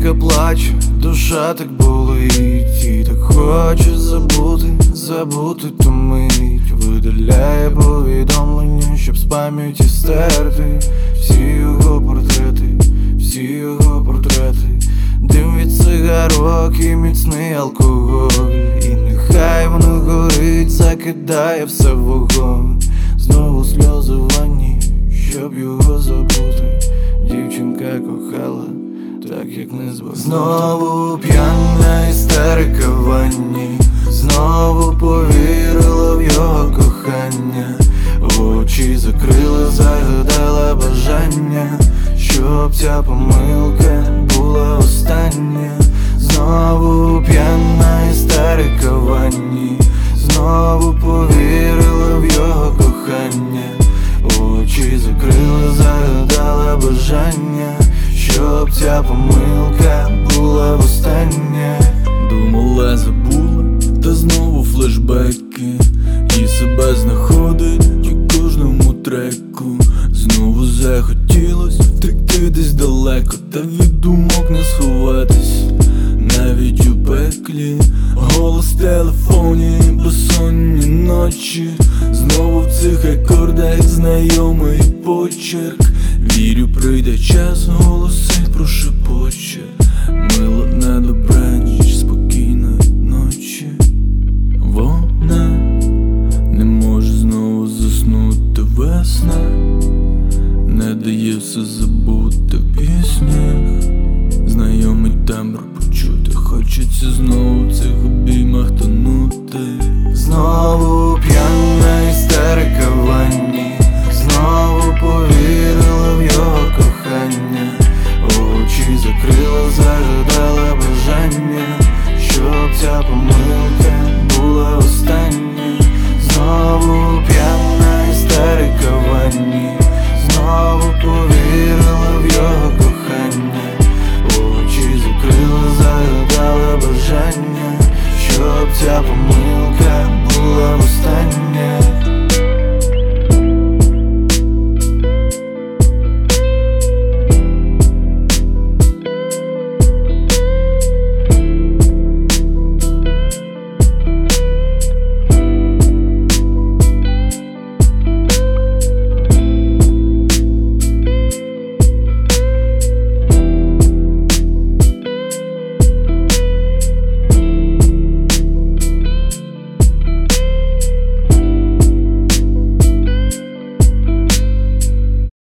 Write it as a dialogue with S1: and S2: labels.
S1: тихо плаче, душа так болить, і так хоче забути ту мить. Видаляє повідомлення, щоб з пам'яті стерти всі його портрети. Дим від цигарок і міцний алкоголь, і нехай воно горить, закидає все в вогонь. Знову сльози в ванні, щоб його забути. Дівчинка кохала, так як не збагнула. Знову п'яна істерика в ванні, знову повірила в його кохання. Очі закрила, загадала бажання, щоб ця помилка була остання. Знову п'яна істерика в ванні, знову повірила в його кохання. Очі закрила, загадала бажання, щоб ця помилка була остання.
S2: Думала, забула, та знову флешбеки, і себе знаходить у кожному треку. Знову захотілось втекти десь далеко, та від думок не сховатись, навіть у пеклі. Голос в телефоні, безсонні ночі, знову в цих акордах знайомий почерк. Вірю, прийде час, голоси прошепоче.